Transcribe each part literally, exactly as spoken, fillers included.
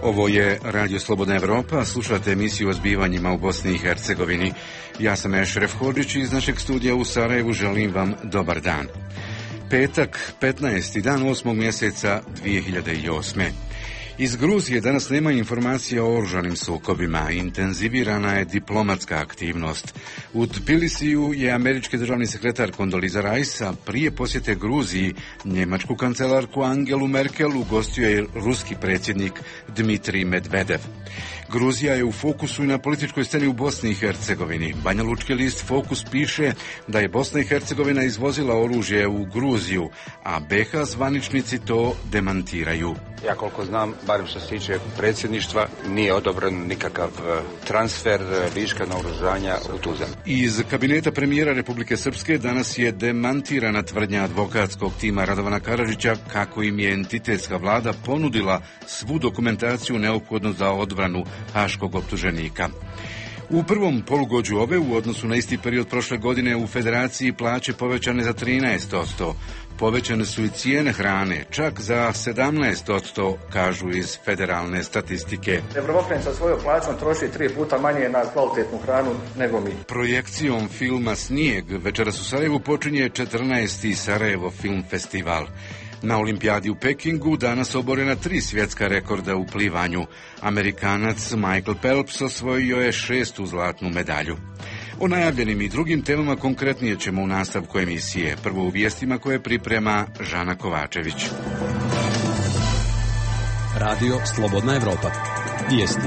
Ovo je Radio Slobodna Evropa, slušate emisiju o zbivanjima u Bosni i Hercegovini. Ja sam Ešref Hodžić i iz našeg studija u Sarajevu želim vam dobar dan. Petak, petnaesti dan osmog mjeseca dvije hiljade osme. Iz Gruzije danas nema informacija o oružanim sukobima. Intenzivirana je diplomatska aktivnost. U Tbilisiju je američki državni sekretar Condoleezza Rice prije posjete Gruziji njemačku kancelarku Angelu Merkel ugostio je ruski predsjednik Dmitrij Medvedev. Gruzija je u fokusu i na političkoj sceni u Bosni i Hercegovini. Banjalučki list Fokus piše da je Bosna i Hercegovina izvozila oružje u Gruziju, a B iH zvaničnici to demantiraju. Ja koliko znam, barem što se tiče predsjedništva, nije odobren nikakav transfer viška naoružanja u tu zemlju. Iz kabineta premijera Republike Srpske danas je demantirana tvrdnja advokatskog tima Radovana Karadžića kako im je entitetska vlada ponudila svu dokumentaciju neophodnu za odbranu haškog optuženika. U prvom polugođu ove, u odnosu na isti period prošle godine, u Federaciji plaće povećane za trinaest posto. Povećane su i cijene hrane, čak za sedamnaest posto, kažu iz federalne statistike. Evropljan sa svojom plaćom troši tri puta manje na kvalitetnu hranu nego mi. Projekcijom filma Snijeg večeras u Sarajevu počinje četrnaesti Sarajevo film festival. Na olimpijadi u Pekingu danas oborena tri svjetska rekorda u plivanju. Amerikanac Michael Phelps osvojio je šestu zlatnu medalju. O najavljenim i drugim temama konkretnije ćemo u nastavku emisije. Prvo u vijestima koje priprema Žana Kovačević. Radio Slobodna Evropa. Vijesti.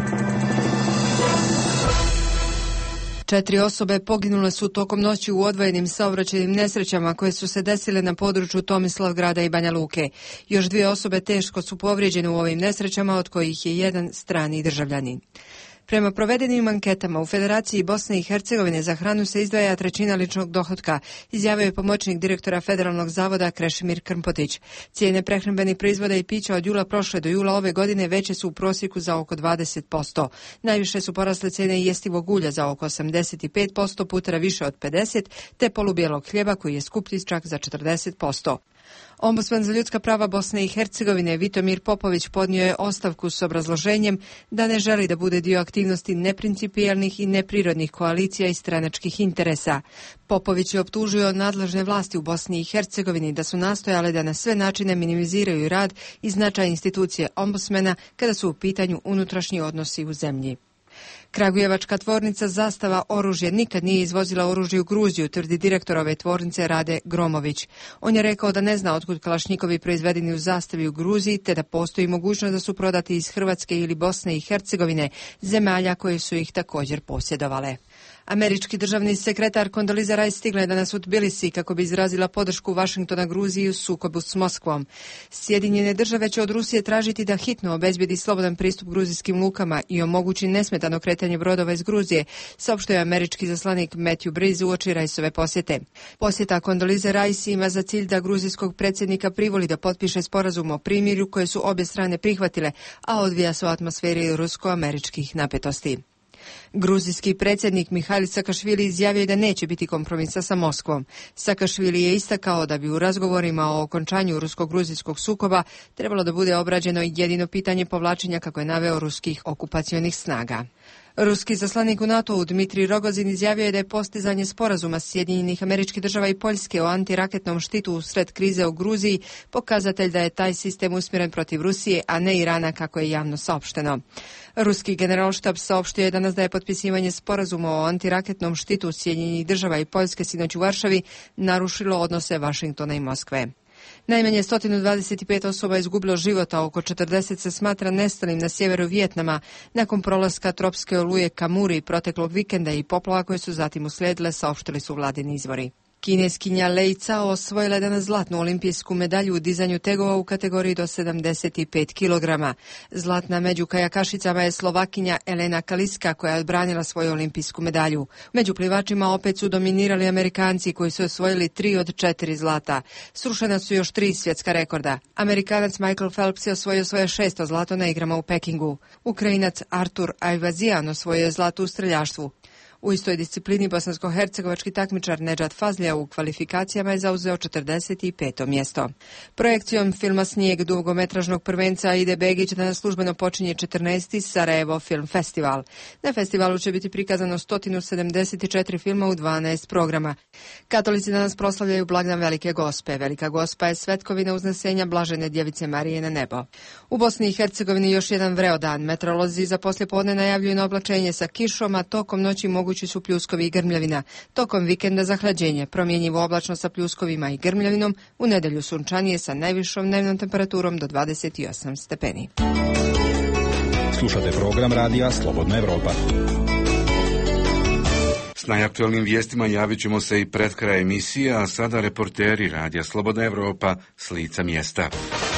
Četiri osobe poginule su tokom noći u odvojenim saobraćajnim nesrećama koje su se desile na području Tomislavgrada i Banja Luke. Još dvije osobe teško su povrijeđene u ovim nesrećama, od kojih je jedan strani državljanin. Prema provedenim anketama u Federaciji Bosne i Hercegovine za hranu se izdvaja trećina ličnog dohotka, izjavio je pomoćnik direktora Federalnog zavoda Krešimir Krmpotić. Cijene prehrambenih proizvoda i pića od jula prošle do jula ove godine veće su u prosjeku za oko dvadeset posto. Najviše su porasle cijene jestivog ulja za oko osamdeset pet posto, putera više od pedeset posto, te polubijelog hljeba koji je skuplji čak za četrdeset posto. Ombudsman za ljudska prava Bosne i Hercegovine Vitomir Popović podnio je ostavku s obrazloženjem da ne želi da bude dio aktivnosti neprincipijelnih i neprirodnih koalicija i stranačkih interesa. Popović je optužio nadležne vlasti u Bosni i Hercegovini da su nastojale da na sve načine minimiziraju rad i značaj institucije ombudsmana kada su u pitanju unutrašnji odnosi u zemlji. Kragujevačka tvornica Zastava oružje nikad nije izvozila oružje u Gruziju, tvrdi direktor ove tvornice Rade Gromović. On je rekao da ne zna otkud kalašnjikovi proizvedeni u Zastavi u Gruziji, te da postoji mogućnost da su prodati iz Hrvatske ili Bosne i Hercegovine, zemalja koje su ih također posjedovale. Američki državni sekretar Condoleezza Rice stigla je danas u Tbilisi kako bi izrazila podršku Vašingtona Gruziji u sukobu s Moskvom. Sjedinjene države će od Rusije tražiti da hitno obezbedi slobodan pristup gruzijskim lukama i omogući nesmetano kretanje brodova iz Gruzije, saopštio je američki zaslanik Matthew Breeze uoči Riceove posjete. Posjeta Condoleezza Rice ima za cilj da gruzijskog predsjednika privoli da potpiše sporazum o primirju koje su obje strane prihvatile, a odvija se u atmosferi rusko-američkih napetosti. Gruzijski predsjednik Mihail Sakašvili izjavio da neće biti kompromisa sa Moskvom. Sakašvili je istakao da bi u razgovorima o okončanju rusko-gruzijskog sukoba trebalo da bude obrađeno jedino pitanje povlačenja, kako je naveo, ruskih okupacionih snaga. Ruski zaslanik u NATO-u Dmitrij Rogozin izjavio je da je postizanje sporazuma Sjedinjenih Američkih Država i Poljske o antiraketnom štitu usred krize u Gruziji pokazatelj da je taj sistem usmjeren protiv Rusije, a ne Irana, kako je javno saopšteno. Ruski generalštab saopštio je danas da je potpisivanje sporazuma o antiraketnom štitu Sjedinjenih Država i Poljske sinoć u Varšavi narušilo odnose Vašingtona i Moskve. Najmanje sto dvadeset pet osoba je izgubilo život, a oko četrdeset se smatra nestalim na sjeveru Vijetnama nakon prolaska tropske oluje Kamuri proteklog vikenda i poplava koje su zatim uslijedile, saopštili su vladini izvori. Kineskinja Lei Cao osvojila je danas zlatnu olimpijsku medalju u dizanju tegova u kategoriji do sedamdeset pet kilograma. Zlatna među kajakašicama je Slovakinja Elena Kaliska koja je odbranila svoju olimpijsku medalju. Među plivačima opet su dominirali Amerikanci koji su osvojili tri od četiri zlata. Srušena su još tri svjetska rekorda. Amerikanac Michael Phelps je osvojio svoje šesto zlato na igrama u Pekingu. Ukrajinac Artur Ajvazijan osvojio je zlato u streljaštvu. U istoj disciplini bosansko-hercegovački takmičar Nedžad Fazlija u kvalifikacijama je zauzeo četrdeset peto mjesto. Projekcijom filma Snijeg dugometražnog prvenca Ide Begić danas službeno počinje četrnaesti Sarajevo Film Festival. Na festivalu će biti prikazano sto sedamdeset četiri filma u dvanaest programa. Katolici danas proslavljaju blagdan Velike Gospe. Velika Gospa je svetkovina uznesenja Blažene Djevice Marije na nebo. U Bosni i Hercegovini još jedan vreo dan. Meteorolozi za poslijepodne najavljuju na oblačenje sa kišom, a tokom noći mogući su pljuskovi i grmljavina. Tokom vikenda zahlađenje, promjenjivo oblačno sa pljuskovima i grmljavinom, u nedjelju sunčanije sa najvišom dnevnom temperaturom do dvadeset osam stepeni. Slušate program radija Slobodna Evropa. S najaktualnim vijestima javit ćemo se i pred kraj emisije, a sada reporteri radija Slobodna Evropa s lica mjesta.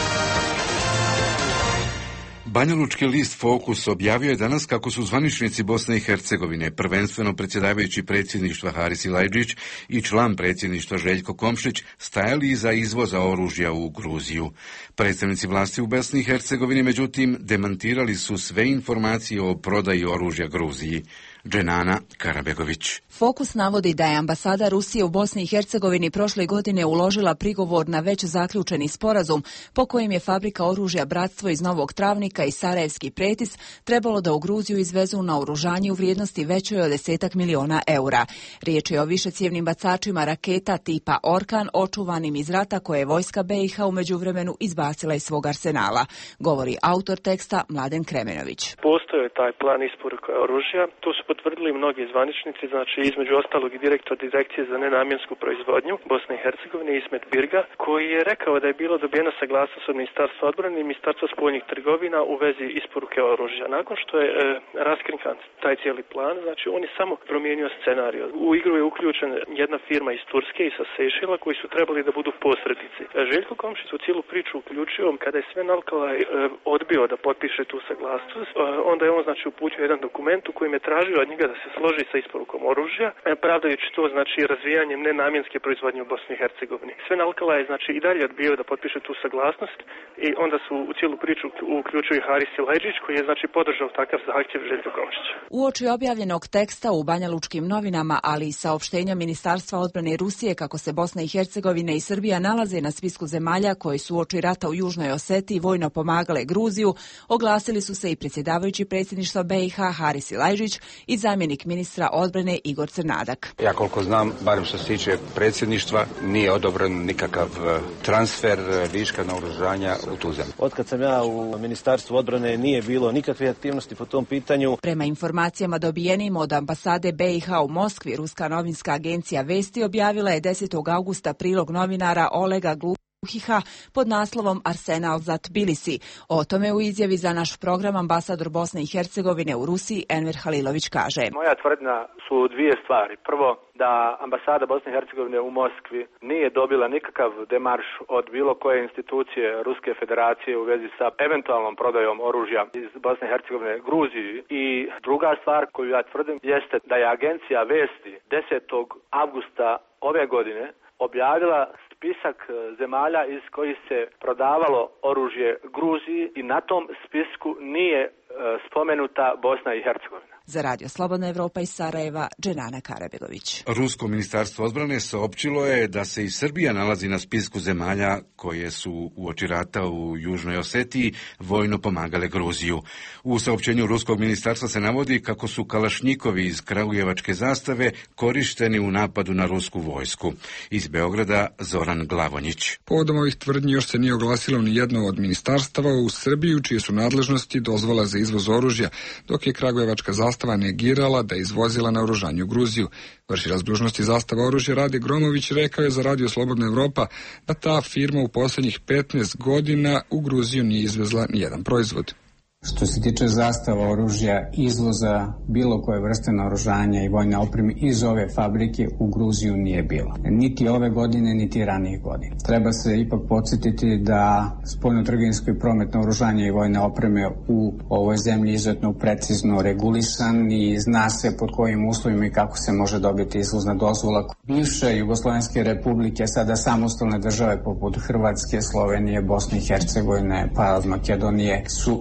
Banjalučki list Fokus objavio je danas kako su zvaničnici Bosne i Hercegovine, prvenstveno predsjedavajući predsjedništva Haris Silajdžić i član predsjedništva Željko Komšić, stajali iza izvoza oružja u Gruziju. Predstavnici vlasti u Bosni i Hercegovini, međutim, demantirali su sve informacije o prodaji oružja Gruziji. Dženana Karabegović. Fokus navodi da je ambasada Rusije u Bosni i Hercegovini prošle godine uložila prigovor na već zaključeni sporazum po kojem je fabrika oružja Bratstvo iz Novog Travnika i Sarajevski Pretis trebalo da u Gruziju izvezu naoružanje u vrijednosti većoj od desetak miliona eura. Riječ je o višecjevnim bacačima raketa tipa Orkan očuvanim iz rata koje je vojska B i H u međuvremenu izbacila iz svog arsenala, govori autor teksta Mladen Kremenović. Postoje taj plan isporuke oružja, to su potvrdili mnogi zvaničnici, znači između ostalog i direktor Direkcije za nenamjensku proizvodnju Bosne i Hercegovine Ismet Birga, koji je rekao da je bilo dobijena saglasnost od Ministarstva odbrane i Ministarstva spoljnih trgovina u vezi isporuke oružja. Nakon što je e, raskrinkan taj cijeli plan, znači on je samo promijenio scenarij. U igru je uključena jedna firma iz Turske i sa Sejšela koji su trebali da budu posrednici. Željko Komšić u cijelu priču uključio kada je Sven Alkalaj e, odbio da potpiše tu saglasnost, e, onda je on znači uputio jedan dokument u kojem je tražio od njega da se složi sa isporukom oružja, pravdajući to znači razvijanjem nenamjenske proizvodnje u Bosni i Hercegovini. Sven Alkalaj je znači i dalje odbio da potpiše tu saglasnost i onda su u cijelu priču uključili Haris Silajdžić koji je znači podržao takav zahtjev Željka Komšića. Uoči objavljenog teksta u banjalučkim novinama, ali i saopštenja Ministarstva odbrane Rusije kako se Bosna i Hercegovina i Srbija nalaze na spisku zemalja koji su uoči rata u Južnoj Osetiji vojno pomagale Gruziju, oglasili su se i predsjedavajući predsjedništva B i H Haris Silajdžić i zamjenik ministra odbrane Igor Crnadak. Ja koliko znam, barem što se tiče predsjedništva, nije odobren nikakav transfer viška naoružanja u tu zemlju. Otkad sam ja u Ministarstvu odbrane nije bilo nikakve aktivnosti po tom pitanju. Prema informacijama dobijenim od ambasade B i H u Moskvi, ruska novinska agencija Vesti objavila je desetog augusta prilog novinara Olega Glu Uhiha pod naslovom Arsenal za Tbilisi. O tome u izjavi za naš program ambasador Bosne i Hercegovine u Rusiji Enver Halilović kaže. Moja tvrdnja su dvije stvari. Prvo, da ambasada Bosne i Hercegovine u Moskvi nije dobila nikakav demarš od bilo koje institucije Ruske federacije u vezi sa eventualnom prodajom oružja iz Bosne i Hercegovine Gruziji. I druga stvar koju ja tvrdim jeste da je agencija Vesti desetog avgusta ove godine objavila spisak zemalja iz kojih se prodavalo oružje Gruziji i na tom spisku nije e, spomenuta Bosna i Hercegovina. Za Radio Slobodna Evropa iz Sarajeva, Dženana Karabegović. Rusko ministarstvo odbrane saopćilo je da se i Srbija nalazi na spisku zemalja koje su uoči rata u Južnoj Osetiji vojno pomagale Gruziju. U saopćenju ruskog ministarstva se navodi kako su kalašnjikovi iz kragujevačke zastave korišteni u napadu na rusku vojsku. Iz Beograda Zoran Glavonjić. Povodom ovih tvrdnji još se nije oglasilo ni jedno od ministarstava u Srbiju čije su nadležnosti dozvola za izvoz oružja, dok je kragujevačka zastava negirala da je izvozila naoružanje u Gruziju. Vršilac dužnosti zastava oružja Rade Gromović rekao je za Radio Slobodna Evropa da ta firma u posljednjih petnaest godina u Gruziju nije izvezla ni jedan proizvod. Što se tiče zastava oružja, izvoza bilo koje vrste naoružanja i vojne opreme iz ove fabrike u Gruziju nije bilo. Niti ove godine, niti ranijih godina. Treba se ipak podsjetiti da spoljnotrgovinski promet naoružanja i vojne opreme u ovoj zemlji izuzetno precizno regulisan i zna se pod kojim uslovima i kako se može dobiti izvozna dozvola. Bivše Jugoslovenske republike, sada samostalne države poput Hrvatske, Slovenije, Bosne i Hercegovine pa od Makedonije su imale na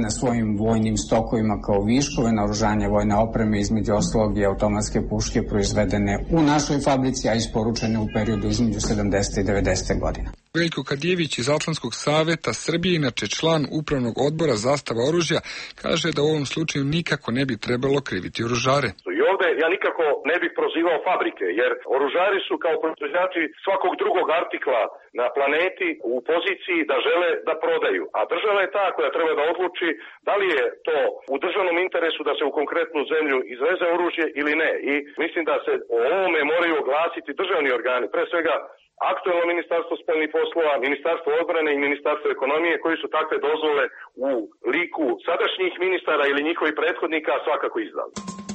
na svojim vojnim stokovima kao viškove naoružanja vojne opreme, između ostalog i automatske puške proizvedene u našoj fabrici, a isporučene u periodu između sedamdesete i devedesete godine. Veljko Kadijević iz Atlantskog saveta Srbije, inače član upravnog odbora Zastava oružja, kaže da u ovom slučaju nikako ne bi trebalo kriviti oružare. I ovdje ja nikako ne bih prozivao fabrike, jer oružari su kao proizvođači svakog drugog artikla na planeti u poziciji da žele da prodaju. A država je ta koja treba da odluči da li je to u državnom interesu da se u konkretnu zemlju izveze oružje ili ne. I mislim da se o ovome moraju oglasiti državni organi, pre svega aktuelno Ministarstvo spoljnih poslova, Ministarstvo odbrane i Ministarstvo ekonomije, koji su takve dozvole u liku sadašnjih ministara ili njihovih prethodnika svakako izdali.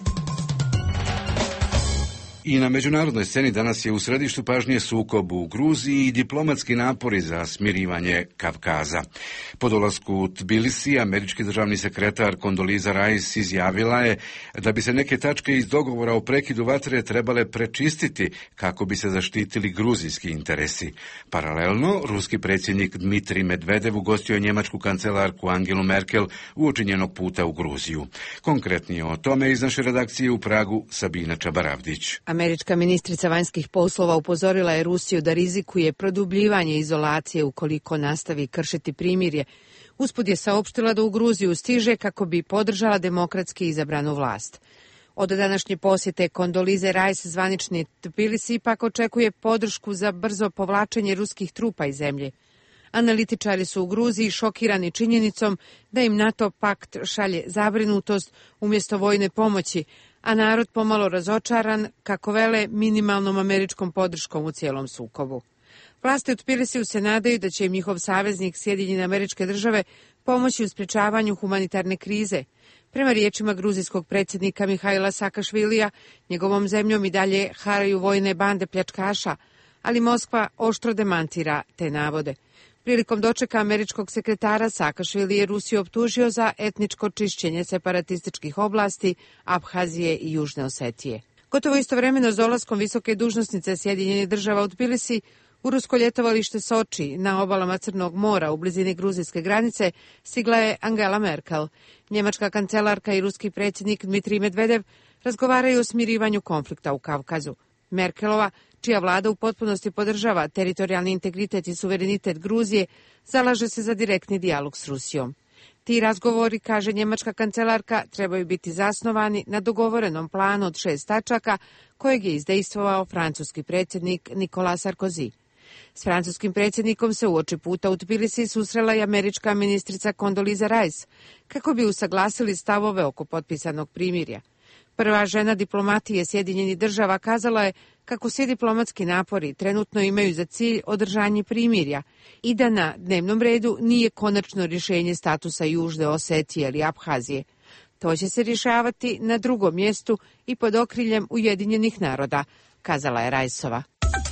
I na međunarodnoj sceni danas je u središtu pažnje sukob u Gruziji i diplomatski napori za smirivanje Kavkaza. Po dolasku u Tbilisi, američki državni sekretar Condoleezza Rice izjavila je da bi se neke tačke iz dogovora o prekidu vatre trebale prečistiti kako bi se zaštitili gruzijski interesi. Paralelno, ruski predsjednik Dmitrij Medvedev ugostio je njemačku kancelarku Angelu Merkel uoči njenog puta u Gruziju. Konkretnije o tome iz naše redakcije u Pragu Sabina Čabaravdić. Američka ministrica vanjskih poslova upozorila je Rusiju da rizikuje produbljivanje izolacije ukoliko nastavi kršiti primirje. Usput je saopštila da u Gruziju stiže kako bi podržala demokratski izabranu vlast. Od današnje posjete Condoleezze Rice zvanični Tbilisi ipak očekuje podršku za brzo povlačenje ruskih trupa iz zemlje. Analitičari su u Gruziji šokirani činjenicom da im NATO pakt šalje zabrinutost umjesto vojne pomoći, a narod pomalo razočaran, kako vele, minimalnom američkom podrškom u cijelom sukobu. Vlasti u Tbilisiju se nadaju da će im njihov saveznik Sjedinjene Američke Države pomoći u sprječavanju humanitarne krize. Prema riječima gruzijskog predsjednika Mihajla Saakašvilija, njegovom zemljom i dalje haraju vojne bande pljačkaša, ali Moskva oštro demantira te navode. Prilikom dočeka američkog sekretara Saakašvili je Rusiju optužio za etničko čišćenje separatističkih oblasti Abhazije i Južne Osetije. Gotovo istovremeno s dolaskom visoke dužnosnice Sjedinjenih Država u Tbilisi, u rusko ljetovalište Soči na obalama Crnog mora u blizini gruzijske granice stigla je Angela Merkel. Njemačka kancelarka i ruski predsjednik Dmitrij Medvedev razgovaraju o smirivanju konflikta u Kavkazu. Merkelova, čija vlada u potpunosti podržava teritorijalni integritet i suverenitet Gruzije, zalaže se za direktni dijalog s Rusijom. Ti razgovori, kaže njemačka kancelarka, trebaju biti zasnovani na dogovorenom planu od šest tačaka kojeg je izdejstvovao francuski predsjednik Nicolas Sarkozy. S francuskim predsjednikom se uoči puta u Tbilisi susrela i američka ministrica Condoleezza Rice kako bi usaglasili stavove oko potpisanog primirja. Prva žena diplomatije Sjedinjenih Država kazala je kako svi diplomatski napori trenutno imaju za cilj održanje primirja i da na dnevnom redu nije konačno rješenje statusa Južne Osetije ili Abhazije. To će se rješavati na drugom mjestu i pod okriljem Ujedinjenih naroda, kazala je Rajsova.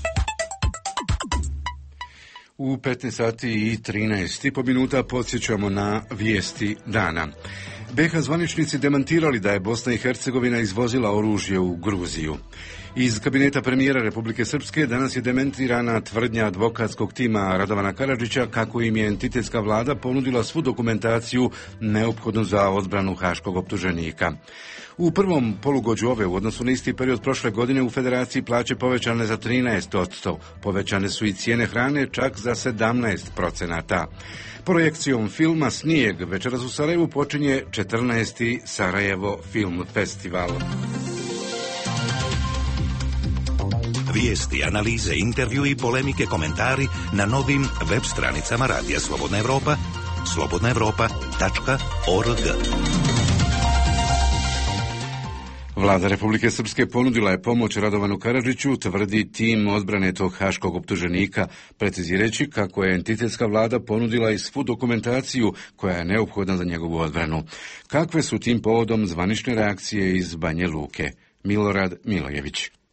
U petnaest sati i trinaest i po minuta podsjećamo na vijesti dana. be ha zvaničnici demantirali da je Bosna i Hercegovina izvozila oružje u Gruziju. Iz kabineta premijera Republike Srpske danas je dementirana tvrdnja advokatskog tima Radovana Karadžića kako im je entitetska vlada ponudila svu dokumentaciju neophodnu za odbranu haškog optuženika. U prvom polugođu ove u odnosu na isti period prošle godine u Federaciji plaće povećane za trinaest posto, povećane su i cijene hrane čak za sedamnaest procenata. Projekcijom filma Snijeg večeras u Sarajevu počinje četrnaesti Sarajevo Film Festival. Vijesti, analize, intervju i polemike, komentari na novim web stranicama Radija Slobodna Evropa, slobodna evropa tačka org. Vlada Republike Srpske ponudila je pomoć Radovanu Karadžiću, tvrdi tim odbrane tog haškog optuženika, precizirajući kako je entitetska vlada ponudila i svu dokumentaciju koja je neophodna za njegovu odbranu. Kakve su tim povodom zvanične reakcije iz Banje Luke? Milorad Milojević.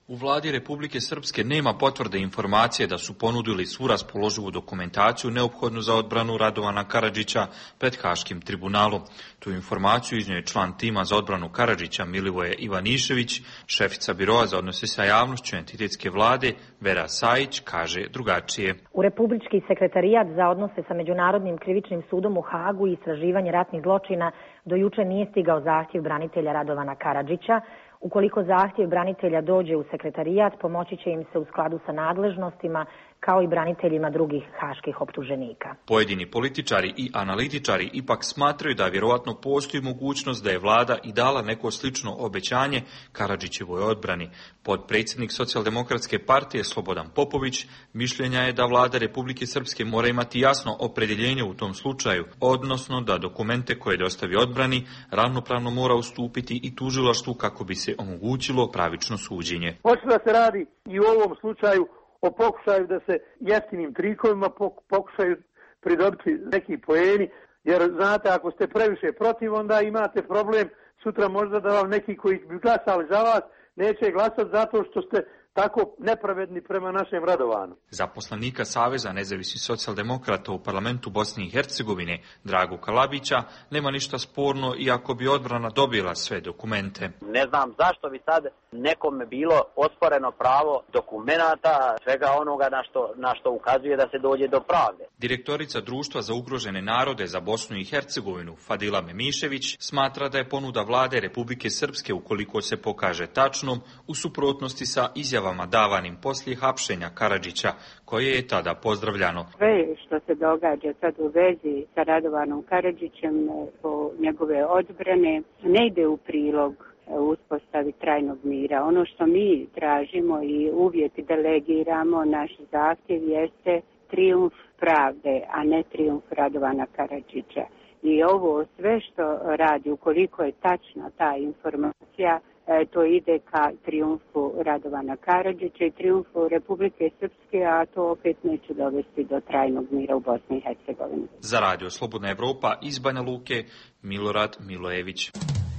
U vladi Republike Srpske nema potvrde informacije da su ponudili svu raspoloživu dokumentaciju neophodnu za odbranu Radovana Karadžića pred Haškim tribunalom. Tu informaciju iznio je član tima za odbranu Karadžića Milivoje Ivanišević, šefica biroa za odnose sa javnošću entitetske vlade Vera Sajić kaže drugačije. U Republički sekretarijat za odnose sa Međunarodnim krivičnim sudom u Hagu i istraživanje ratnih zločina do juče nije stigao zahtjev branitelja Radovana Karadžića. Ukoliko zahtjev branitelja dođe u sekretarijat, pomoći će im se u skladu sa nadležnostima kao i braniteljima drugih haških optuženika. Pojedini političari i analitičari ipak smatraju da vjerovatno postoji mogućnost da je vlada i dala neko slično obećanje Karadžićevoj odbrani. Potpredsjednik Socijaldemokratske partije Slobodan Popović mišljenja je da vlada Republike Srpske mora imati jasno opredjeljenje u tom slučaju, odnosno da dokumente koje dostavi odbrani ravnopravno mora ustupiti i tužilaštvu kako bi se omogućilo pravično suđenje. Hoće da se radi i u ovom slučaju o pokušaju da se jeftinim trikovima pokušaju pridobiti neki poeni, jer znate, ako ste previše protiv, onda imate problem sutra možda da vam neki koji bi glasali za vas neće glasati zato što ste tako nepravedni prema našem Radovanu. Za poslanika Saveza nezavisnih socijaldemokrata u parlamentu Bosne i Hercegovine, Dragu Kalabića, nema ništa sporno iako bi odbrana dobila sve dokumente. Ne znam zašto bi sad nekome bilo osporeno pravo dokumenata, svega onoga na što, na što ukazuje da se dođe do pravde. Direktorica Društva za ugrožene narode za Bosnu i Hercegovinu, Fadila Memišević, smatra da je ponuda vlade Republike Srpske, ukoliko se pokaže tačnom, u suprotnosti sa izjavom davanim poslije hapšenja Karadžića, koje je tada pozdravljano. Sve što se događa sad u vezi sa Radovanom Karadžićem po njegove odbrane ne ide u prilog uspostavi trajnog mira. Ono što mi tražimo i uvijek delegiramo, naš zahtjev jeste trijumf pravde, a ne trijumf Radovana Karadžića. I ovo sve što radi, ukoliko je tačna ta informacija, to ide ka trijumfu Radovana Karadžića i trijumfu Republike Srpske, a to opet neće dovesti do trajnog mira u Bosni i Hercegovini. Za Radio Slobodna Evropa iz Banja Luke, Milorad Milojević.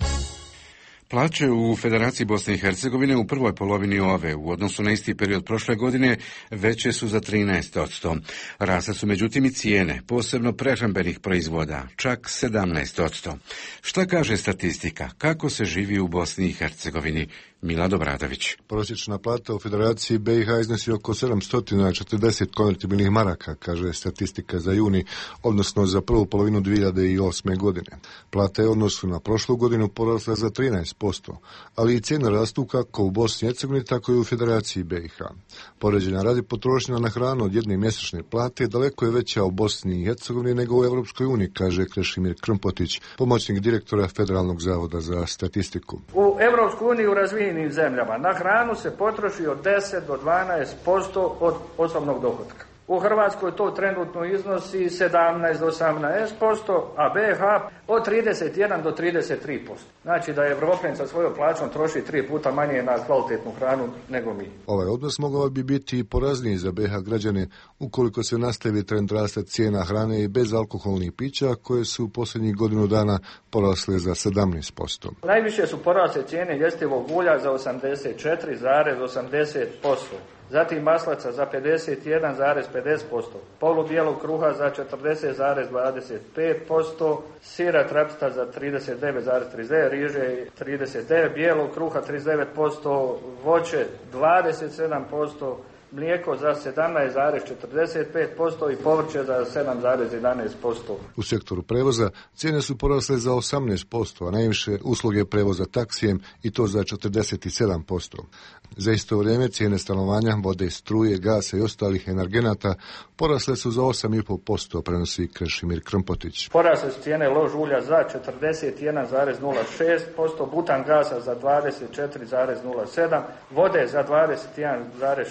Plaće u Federaciji Bosne i Hercegovine u prvoj polovini ove u odnosu na isti period prošle godine veće su za trinaest posto. Rasle su međutim i cijene, posebno prehrambenih proizvoda, čak sedamnaest posto. Šta kaže statistika? Kako se živi u Bosni i Hercegovini? Milad Obradović. Prosječna plata u Federaciji B i H iznosi oko sedamsto četrdeset konvertibilnih maraka, kaže statistika za juni, odnosno za prvu polovinu dvije hiljade osme. godine. Plata je u odnosu na prošlu godinu porasla za trinaest posto, ali i cijene rastu kako u Bosni i Hercegovini, tako i u Federaciji B i H. Poređenja radi potrošnja na hranu od jedne mjesečne plate daleko je veća u Bosni i Hercegovini nego u Europskoj uniji, kaže Krešimir Krmpotić, pomoćnik direktora Federalnog zavoda za statistiku. U Europskoj uniji u razvijenim zemljama na hranu se potroši od deset do dvanaest posto od osobnog dohotka. U Hrvatskoj to trenutno iznosi sedamnaest do osamnaest posto, a B i H od trideset jedan do trideset tri posto. Znači da je Evropljan sa svojom plaćom troši tri puta manje na kvalitetnu hranu nego mi. Ovaj odnos mogao bi biti i porazniji za B i H građane ukoliko se nastavi trend rasta cijena hrane i bezalkoholnih pića koje su u posljednjih godinu dana porasle za sedamnaest posto. Najviše su porasle cijene jestivog ulja za osamdeset četiri zarez osamdeset posto. Zatim maslaca za pedeset jedan zarez pedeset posto, polubijelog kruha za četrdeset zarez dvadeset pet posto, sira trapsta za trideset devet zarez trideset devet, riže trideset devet, bijelog kruha trideset devet posto, voće dvadeset sedam posto, mlijeko za sedamnaest zarez četrdeset pet posto i povrće za sedam zarez jedanaest posto. U sektoru prevoza cijene su porasle za osamnaest posto, a najviše usluge prevoza taksijem i to za četrdeset sedam posto. Za isto vrijeme cijene stanovanja, vode, struje, gasa i ostalih energenata porasle su za osam zarez pet posto, prenosi Krešimir Krmpotić. Porasle su cijene lož ulja za četrdeset jedan zarez nula šest posto, butan gasa za dvadeset četiri zarez nula sedam, vode za dvadeset jedan zarez šezdeset tri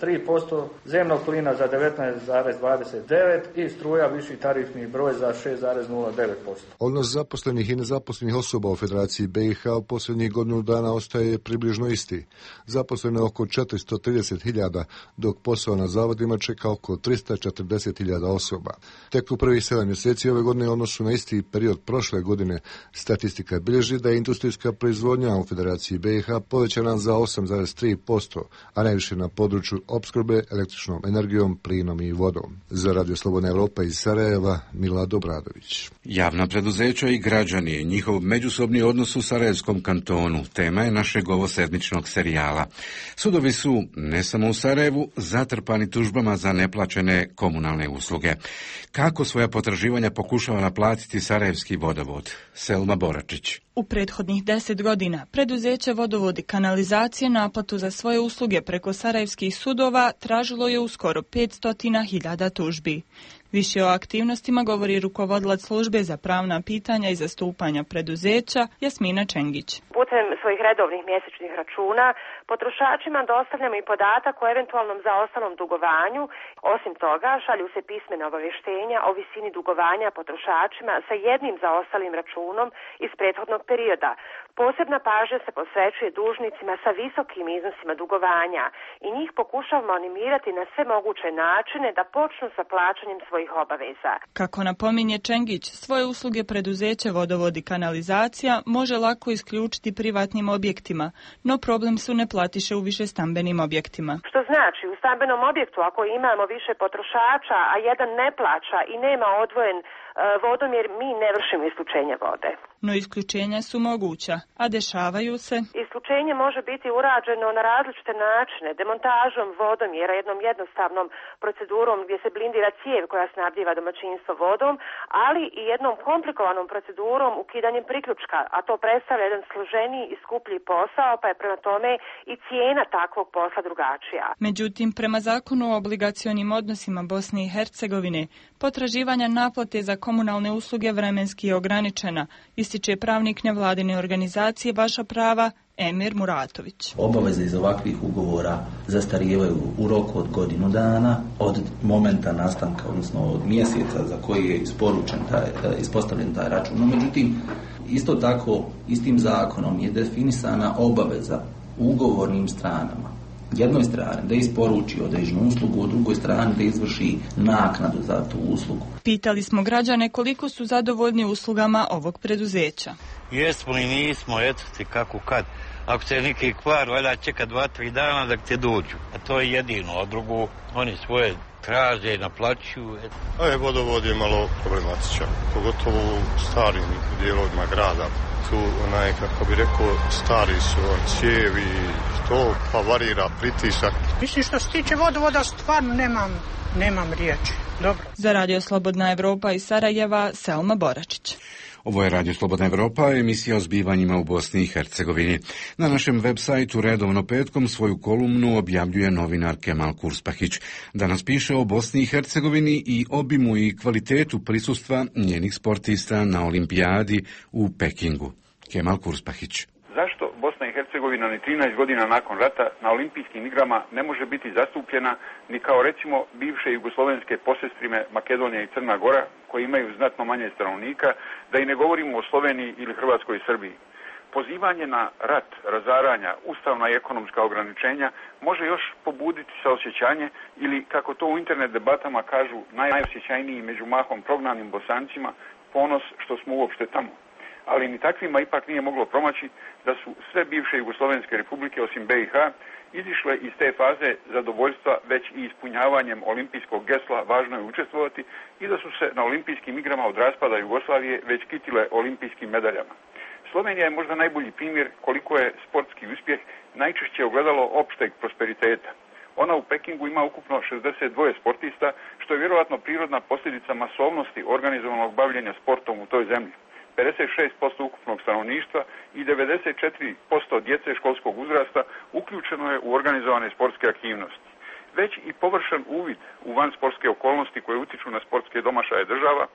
tri posto, zemnog plina za devetnaest zarez dvadeset devet i struja viši tarifni broj za šest zarez nula devet posto. Odnos zaposlenih i nezaposlenih osoba u Federaciji B i H u posljednjih godinu dana ostaje približno isti. Zaposleno je oko četiristo trideset hiljada, dok posao na zavodima čeka oko tristo četrdeset hiljada osoba. Tek u prvih sedam mjeseci ove godine u odnosu na isti period prošle godine statistika bilježi da je industrijska proizvodnja u Federaciji B i H povećana za osam zarez tri posto, a najviše na području opskrbe električnom energijom, plinom i vodom. Za Radio Slobodna Evropa iz Sarajeva, Milad Obradović. Javna preduzeća i građani, njihov međusobni odnos u Sarajevskom kantonu, tema je našeg ovosedmičnog serijala. Sudovi su, ne samo u Sarajevu, zatrpani tužbama za neplaćene komunalne usluge. Kako svoja potraživanja pokušava naplatiti Sarajevski vodovod? Selma Boračić. U prethodnih deset godina preduzeće Vodovod i kanalizacije naplatu za svoje usluge preko sarajevskih sudova tražilo je u skoro petsto hiljada tužbi. Više o aktivnostima govori rukovodilac službe za pravna pitanja i zastupanja preduzeća Jasmina Čengić. Putem svojih redovnih mjesečnih računa potrošačima dostavljamo i podatak o eventualnom zaostalom dugovanju. Osim toga, šalju se pismena obavještenja o visini dugovanja potrošačima sa jednim zaostalim računom iz prethodnog perioda. Posebna pažnja se posvećuje dužnicima sa visokim iznosima dugovanja i njih pokušavamo animirati na sve moguće načine da počnu sa plaćanjem svojih obaveza. Kako napominje Čengić, svoje usluge preduzeće Vodovod i kanalizacija može lako isključiti privatnim objektima, no problem su neplatiše u višestambenim objektima. Što znači, u stambenom objektu ako imamo više potrošača, a jedan ne plaća i nema odvojen e, vodomjer, mi ne vršimo isključenje vode. No isključenja su moguća, a dešavaju se. Isključenje može biti urađeno na različite načine, demontažom vodomjera, jednom jednostavnom procedurom gdje se blindira cijev koja snabdijeva domaćinstvo vodom, ali i jednom komplikovanom procedurom ukidanjem priključka, a to predstavlja jedan složeniji i skuplji posao, pa je prema tome i cijena takvog posla drugačija. Međutim, prema zakonu o obligacionim odnosima Bosne i Hercegovine, potraživanja naplate za komunalne usluge vremenski je ograničena, ističe pravnik nevladine organizacije Vaša prava Emir Muratović. Obaveze iz ovakvih ugovora zastarijevaju u roku od godinu dana od momenta nastanka, odnosno od mjeseca za koji je isporučen taj, ispostavljen taj račun. No, međutim, isto tako, istim zakonom je definisana obaveza ugovornim stranama. Jednoj strani da isporuči određenu uslugu, u drugoj strani da izvrši naknadu za tu uslugu. Pitali smo građane koliko su zadovoljni uslugama ovog preduzeća. Jesmo i nismo, eto ti kako kad. Ako se neki kvar, valjda čeka dva, tri dana da te dođu. A to je jedino, a drugo, oni svoje traže, naplaćuju. Ovaj vodovod je malo problematičan, pogotovo u starim dijelovima grada. Tu, onaj, kako bi rekao, stari su on cijevi, to pa varira pritisak. Mislim što se tiče vodovoda, stvarno nemam, nemam riječi. Dobro. Za Radio Slobodna Evropa iz Sarajeva, Selma Boračić. Ovo je Radio Slobodna Evropa, emisija o zbivanjima u Bosni i Hercegovini. Na našem web sajtu redovno petkom svoju kolumnu objavljuje novinar Kemal Kurspahić. Danas piše o Bosni i Hercegovini i obimu i kvalitetu prisustva njenih sportista na olimpijadi u Pekingu. Kemal Kurspahić. Zašto Bosna i Hercegovina ni trinaest godina nakon rata na olimpijskim igrama ne može biti zastupljena ni kao recimo bivše jugoslovenske posestrime Makedonija i Crna Gora, koji imaju znatno manje stanovnika, da i ne govorimo o Sloveniji ili Hrvatskoj i Srbiji. Pozivanje na rat, razaranja, ustavna i ekonomska ograničenja može još pobuditi saosjećanje ili, kako to u internet debatama kažu najosjećajniji među mahom prognanim Bosancima, ponos što smo uopšte tamo. Ali ni takvima ipak nije moglo promaći da su sve bivše jugoslovenske republike osim B i H izišle iz te faze zadovoljstva već i ispunjavanjem olimpijskog gesla važno je učestvovati i da su se na olimpijskim igrama od raspada Jugoslavije već kitile olimpijskim medaljama. Slovenija je možda najbolji primjer koliko je sportski uspjeh najčešće ogledalo opšteg prosperiteta. Ona u Pekingu ima ukupno šezdeset dva sportista, što je vjerojatno prirodna posljedica masovnosti organizovanog bavljenja sportom u toj zemlji. pedeset šest posto ukupnog stanovništva i devedeset četiri posto djece školskog uzrasta uključeno je u organizovane sportske aktivnosti. Već i površan uvid u vansportske okolnosti koje utiču na sportske domašaje država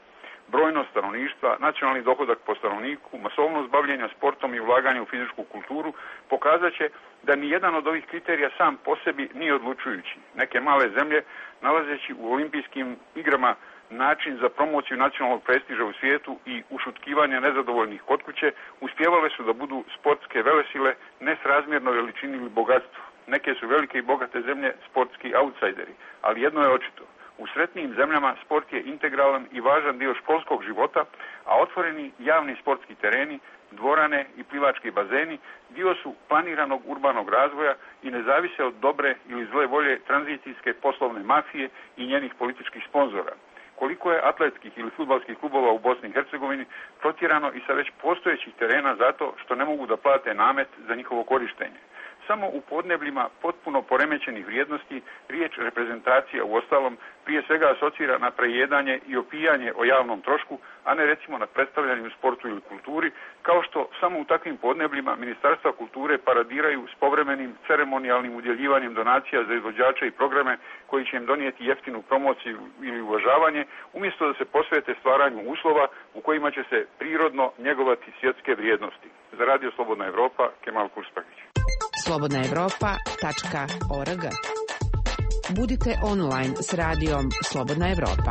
brojnost stanovništva, nacionalni dohodak po stanovniku, masovnost bavljenja sportom i ulaganje u fizičku kulturu pokazat će da ni jedan od ovih kriterija sam po sebi nije odlučujući. Neke male zemlje, nalazeći u olimpijskim igrama način za promociju nacionalnog prestiža u svijetu i ušutkivanje nezadovoljnih kod kuće, uspjevale su da budu sportske velesile nesrazmjerno veličini ili bogatstvu. Neke su velike i bogate zemlje sportski autsajderi, ali jedno je očito. U sretnijim zemljama sport je integralan i važan dio školskog života, a otvoreni javni sportski tereni, dvorane i plivački bazeni dio su planiranog urbanog razvoja i ne zavise od dobre ili zle volje tranzicijske poslovne mafije i njenih političkih sponzora. Koliko je atletskih ili fudbalskih klubova u Bosni i Hercegovini protjerano i sa već postojećih terena zato što ne mogu da plate namet za njihovo korištenje. Samo u podnebljima potpuno poremećenih vrijednosti riječ reprezentacija u ostalom prije svega asocira na prejedanje i opijanje o javnom trošku, a ne recimo na predstavljanje u sportu ili kulturi, kao što samo u takvim podnebljima Ministarstva kulture paradiraju s povremenim ceremonijalnim udjeljivanjem donacija za izvođače i programe koji će im donijeti jeftinu promociju ili uvažavanje, umjesto da se posvete stvaranju uslova u kojima će se prirodno njegovati svjetske vrijednosti. Za Radio Slobodna Evropa, Kemal Kurspagić. slobodna evropa tačka org. Budite online s radijom Slobodna Evropa.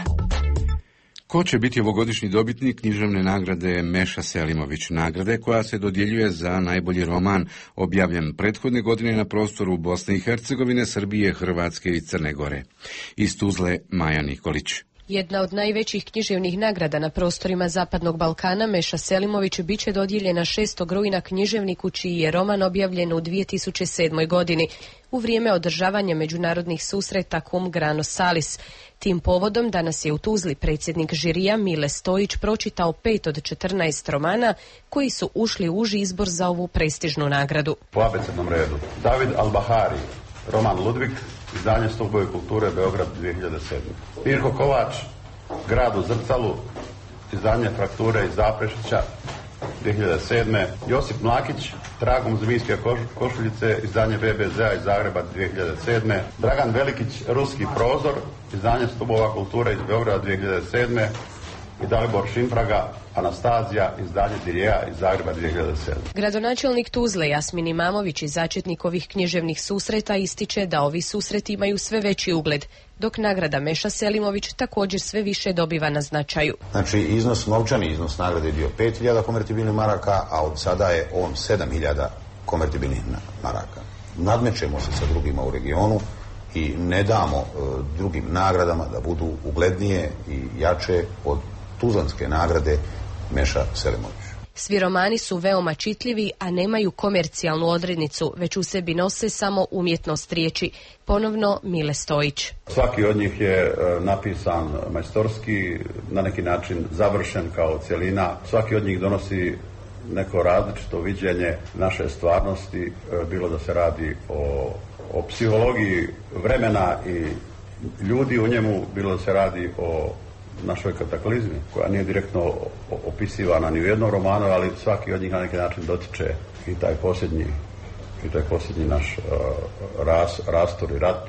Ko će biti ovogodišnji dobitnik književne nagrade Meša Selimović, nagrade koja se dodjeljuje za najbolji roman objavljen prethodne godine na prostoru Bosne i Hercegovine, Srbije, Hrvatske i Crne Gore. Iz Tuzle, Maja Nikolić. Jedna od najvećih književnih nagrada na prostorima Zapadnog Balkana, Meša Selimović, bit će dodijeljena šestog rujna književniku čiji je roman objavljen u dvije tisuće sedmoj. godini u vrijeme održavanja međunarodnih susreta Cum Grano Salis. Tim povodom danas je u Tuzli predsjednik žirija Mile Stojić pročitao pet od četrnaest romana koji su ušli u uži izbor za ovu prestižnu nagradu. Po abecednom redu David Al-Bahari, roman Ludvig, izdanje Stolbovi kulture, Beograd, dvije hiljade sedme. Mirko Kovač, Grad u zrcalu, izdanje Frakture iz Zaprešića, dvije hiljade sedme. Josip Mlakić, Tragom zmijske košuljice, izdanje B B Z-a iz Zagreba, dvije hiljade sedme. Dragan Velikić, Ruski prozor, izdanje Stolbova kulture iz Beograda, dvije hiljade sedme. I Dalibor Šimpraga, Anastazija, izdanje Dirjeja iz Zagreba, dvije hiljade sedme. Gradonačelnik Tuzle Jasmin Imamović i začetnik ovih književnih susreta ističe da ovi susreti imaju sve veći ugled, dok nagrada Meša Selimović također sve više dobiva na značaju. Znači, iznos, novčani iznos nagrade je bio pet hiljada konvertibilnih maraka, a od sada je on sedam hiljada konvertibilnih maraka. Nadmećemo se sa drugima u regionu i ne damo e, drugim nagradama da budu uglednije i jače od tuzlanske nagrade Meša Selimović. Svi romani su veoma čitljivi, a nemaju komercijalnu odrednicu, već u sebi nose samo umjetnost riječi. Ponovno Mile Stojić. Svaki od njih je e, napisan majstorski, na neki način završen kao cjelina. Svaki od njih donosi neko različito viđenje naše stvarnosti, e, bilo da se radi o, o psihologiji vremena i ljudi u njemu, bilo da se radi o našoj kataklizmi, koja nije direktno opisivana ni u jednom romanu, ali svaki od njih na neki način dotiče i taj posljednji, i taj posljednji naš uh, ras, rastor i rat.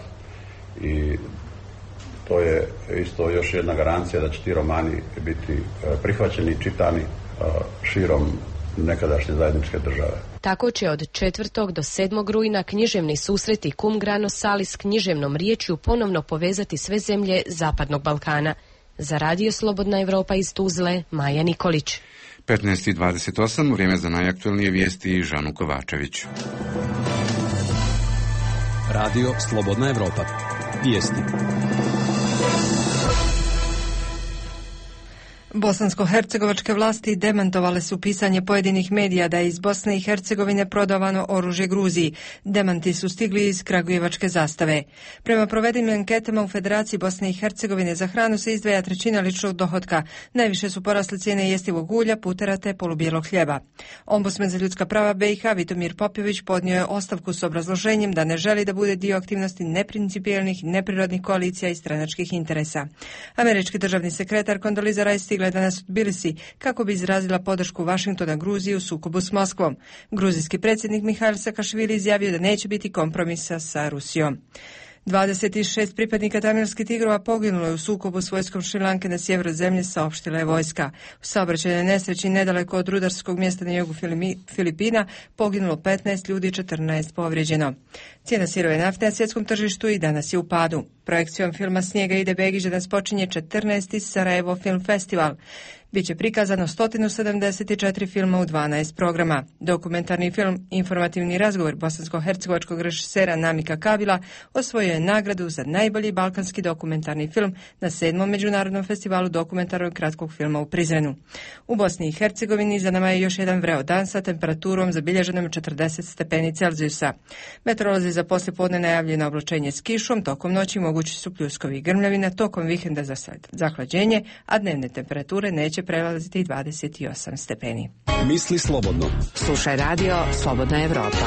I to je isto još jedna garancija da će ti romani biti uh, prihvaćeni i čitani uh, širom nekadašnje zajedničke države. Tako će od četvrtog do sedmog rujna književni susreti Cum Grano Salis književnom riječju ponovno povezati sve zemlje Zapadnog Balkana. Za Radio Slobodna Evropa iz Tuzle, Maja Nikolić. petnaest i dvadeset osam, vrijeme za najaktualnije vijesti, Žanu Kovačević. Radio Slobodna Evropa. Vijesti. Bosansko-hercegovačke vlasti demantovale su pisanje pojedinih medija da je iz Bosne i Hercegovine prodavano oružje Gruziji. Demanti su stigli iz kragujevačke zastave. Prema provedenim anketama u Federaciji Bosne i Hercegovine za hranu se izdvaja trećina ličnog dohotka. Najviše su porasle cijene jestivog ulja, putera te polubijelog hljeba. Ombudsman za ljudska prava B i H Vitomir Popjević podnio je ostavku s obrazloženjem da ne želi da bude dio aktivnosti neprincipijelnih, neprirodnih koalicija i stranačkih interesa. Američki državni sekretar Condoleezza Rice stigla je danas u Tbilisi kako bi izrazila podršku Vašingtona Gruziji u sukobu s Moskvom. Gruzijski predsjednik Mihail Saakašvili izjavio da neće biti kompromisa sa Rusijom. dvadeset šest pripadnika tamilskih tigrova poginulo je u sukobu s vojskom Šrilanke na sjeveru zemlje, saopštila je vojska. U saobraćajnoj nesreći nedaleko od rudarskog mjesta na jugu Filipina poginulo petnaest ljudi, četrnaest povrijeđeno. Cijena sirove nafte na svjetskom tržištu i danas je u padu. Projekcijom filma Snijega ide Begić danas počinje četrnaesti Sarajevo Film Festival. Biće prikazano sto sedamdeset četiri filma u dvanaest programa. Dokumentarni film Informativni razgovor bosansko-hercegovačkog režisera Namika Kabila osvojio je nagradu za najbolji balkanski dokumentarni film na sedmom Međunarodnom festivalu dokumentarnog kratkog filma u Prizrenu. U Bosni i Hercegovini za nama je još jedan vreo dan sa temperaturom zabilježenom četrdeset stepeni Celzijusa. Meteorolozi za poslijepodne najavljeno oblačenje s kišom, tokom noći mogući su pljuskovi i grmljavina, tokom vikenda za zahlađenje, a dnevne temperature neće prelaziti dvadeset osam stepeni. Misli slobodno. Slušaj radio Slobodna Evropa.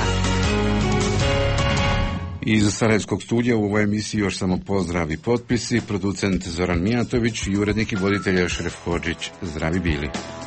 Iz Sarajevskog studija u ovoj emisiji još samo pozdrav i potpisi, producent Zoran Mijatović i urednik i voditelj Šref Hodžić. Zdravi bili.